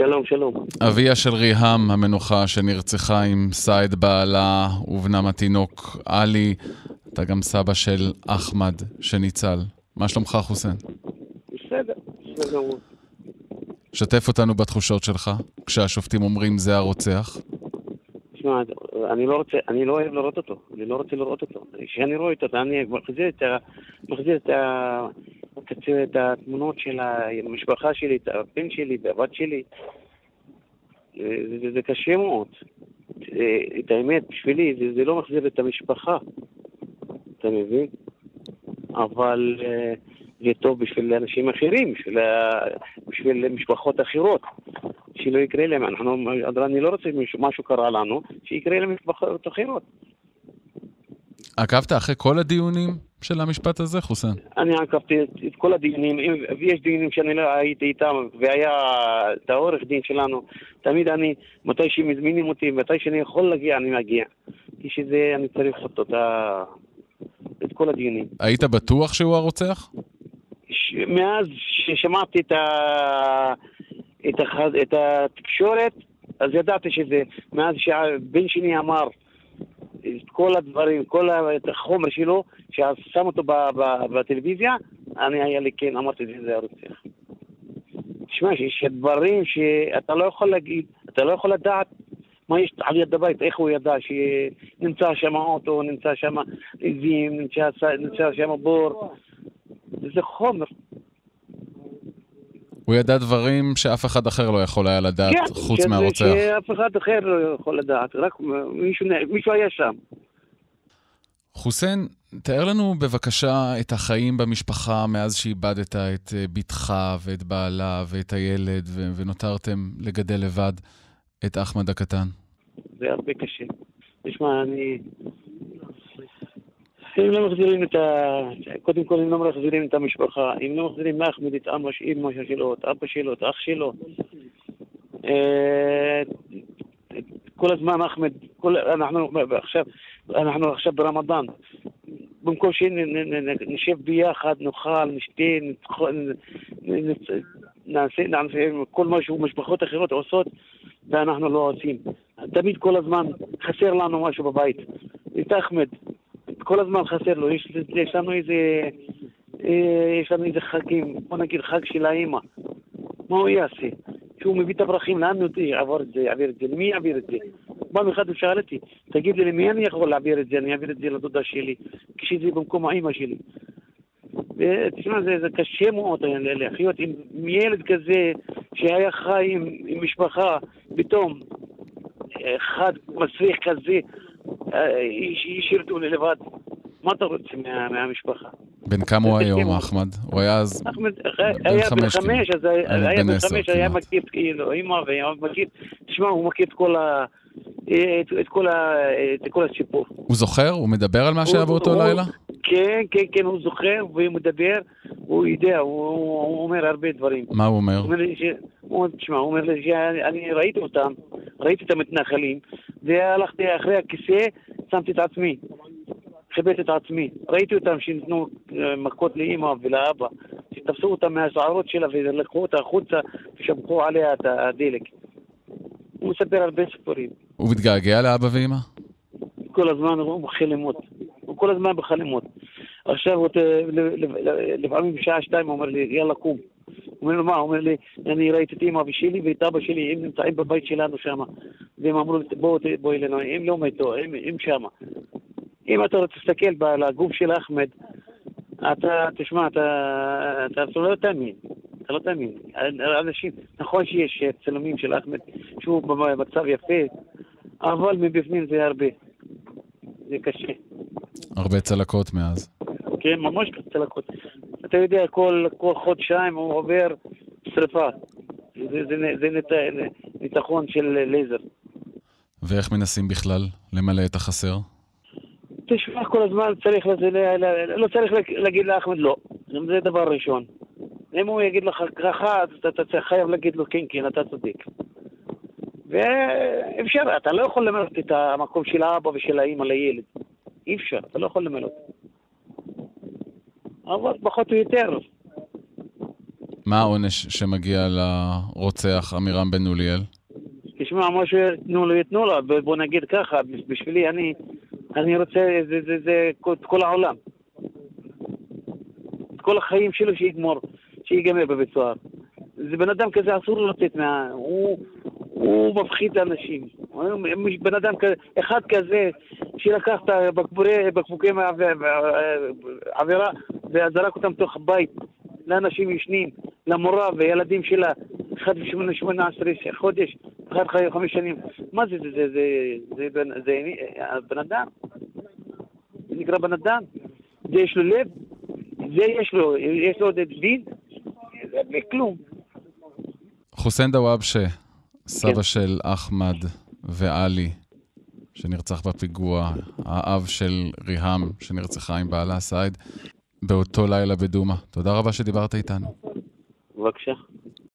שלום, שלום. אביה של ריהם המנוחה שנרצחה עם סעד בעלה ובנם התינוק עלי. אתה גם סבא של אחמד שניצל. מה שלומך, חוסן? בסדר, בסדר. שתף אותנו בתחושות שלך כשהשופטים אומרים זה הרוצח. תשמע, אני לא אוהב לראות אותו. אני לא רוצה לראות אותו. כשאני רואה אותו, אני מחזיר את התמונות של המשפחה שלי, את הבן שלי, את הבת שלי. זה קשה מאוד. את האמת, בשבילי, זה לא מחזיר את המשפחה. אתה מבין? אבל זה טוב בשביל אנשים אחרים, בשביל משפחות אחרות, שלא יקרה להם. אני לא רוצה משהו קרה לנו, שיקרה להם משפחות אחרות. עקבת אחרי כל הדיונים של המשפט הזה, חוסן? אני עקבתי את כל הדיונים, ויש דיונים שאני לא הייתי איתם, והיה את העורך דין שלנו. תמיד מתי שמזמינים אותי, מתי שאני יכול להגיע, אני מגיע. כשזה, אני צריך אותו את כל הדיונים. היית בטוח שהוא הרוצח? מאז ששמעתי את התקשורת, אז ידעתי שזה, מאז שהבן שלי אמר את כל הדברים, את החומר שלו, ששם אותו בטלוויזיה, היה לי כן, אמרתי שזה הרוצח. תשמע, יש דברים שאתה לא יכול להגיד, אתה לא יכול לדעת מה יש על יד הבית, איך הוא ידע שנמצא שם אוטו, נמצא שם עזים, נמצא שם בור. זה חומר. הוא ידע דברים שאף אחד אחר לא יכול היה לדעת, כן, חוץ מהרוצח. שאף אחד אחר לא יכול לדעת, רק מישהו היה שם. חוסן, תאר לנו בבקשה את החיים במשפחה מאז שאיבדת את בתך ואת בעלה ואת הילד ונותרתם לגדל לבד את אחמד הקטן. זה הרבה קשה. תשמע, אם לא מחזירים קודם כל, אם לא מחזירים את המשפחה, אם לא מחזירים לאחמד את אמא שלו, את אבא שלו, את אח שלו, כל הזמן אחמד, אנחנו עכשיו ברמדאן, במקום שנשב ביחד, נאכל, נשתה, נעשה כל משהו משפחות אחרות עושות, ואנחנו לא עושים. תמיד כל הזמן חסר לנו משהו בבית. את אחמד, כל הזמן חסר לו. יש לנו איזה חגים, בוא נגיד חג של האמא. מה הוא יעשה? שהוא מביא את הברכים, לאן יעביר את זה? למי יעביר את זה? פעם אחד הוא שאל אותי, תגיד לי, למי אני יכול להעביר את זה? אני אעביר את זה לדודה שלי, כשזה במקום האמא שלי. ותשמע, זה קשה מאוד לחיות עם ילד כזה שהיה חי עם משפחה, פתאום אחד מסריח כזה, השאיר אותו לבד. מה אתה רוצה מהמשפחה? בן כמה הוא היום, אחמד? הוא היה אז היה בן 5, אז היה בן 5, היה מכיר כאילו, אמא והיה מכיר, תשמע, הוא מכיר את כל הסיפור. הוא זוכר? הוא מדבר על מה שהיה באותו לילה? כן, הוא זוכר, והוא מדבר, הוא יודע, הוא אומר הרבה דברים. מה הוא אומר? תשמע, הוא אומר לי שאני ראיתי את המתנחלים, והלכתי אחרי הכיסא, שמתי את עצמי. חיבט את עצמי. ראיתי אותם שנתנו מכות לאמא ולאבא, שתפסו אותם מהשערות שלה ולקחו אותה החוצה ושפכו עליה את הדלק. הוא מספר הרבה סיפורים. הוא מתגעגע לאבא ואמא? כל הזמן הוא בחלומות. הוא כל הזמן בחלומות. עכשיו לפעמים בשעה 2 הוא אומר לי, יאללה קום. הוא אומר לו מה? הוא אומר לי, אני ראיתי את אמא ושלי ואת אבא שלי, הם נמצאים בבית שלנו שם. והם אמרו לי, בואי אלינו, הם לא מתו, הם שם. אם אתה רוצה להסתכל על הגוף של אחמד, תשמע, אתה לא תאמין. אתה לא תאמין. אנשים, נכון שיש צלמים של אחמד, שהוא במצב יפה, אבל מבפנים זה הרבה. זה קשה. הרבה צלקות מאז. כן, ממש צלקות. אתה יודע, כל חודשיים הוא עובר שריפה. זה ניתחון של לייזר. ואיך מנסים בכלל למלא את החסר? תשמע, כל הזמן לא צריך להגיד לאחמד לא. זה דבר ראשון. אם הוא יגיד לך ככה, אתה חייב להגיד לו כן, אתה צודק. ואפשר, אתה לא יכול למלא את המקום של האבא ושל האמא לילד. אי אפשר, אתה לא יכול למלא. אבל פחות או יותר. מה העונש שמגיע לרוצח אמירם בן אוליאל? תשמע, מה שיתנו לו, יתנו לו. בוא נגיד ככה, בשבילי אני רוצה, זה כל העולם. את כל החיים שלו שיגמר בבית סוהר. זה בן אדם כזה אסור לו לצאת הוא מפחיד אנשים. בן אדם אחד כזה שלקח את בקבוקי עבירה וזרק אותם תוך הבית לאנשים ישנים, למורה וילדים שלה, אחד 18 חודש, אחד 5 שנים. מה זה? זה בן אדם. זה נקרא בן אדם. זה יש לו לב, זה יש לו דין, זה בלי כלום. חוסיין דוואבשה, סבא של אחמד ועלי, שנרצח בפיגוע, האב של ריהאם, שנרצחה עם בעלה סעיד, באותו לילה בדומה. תודה רבה שדיברת איתנו. בבקשה.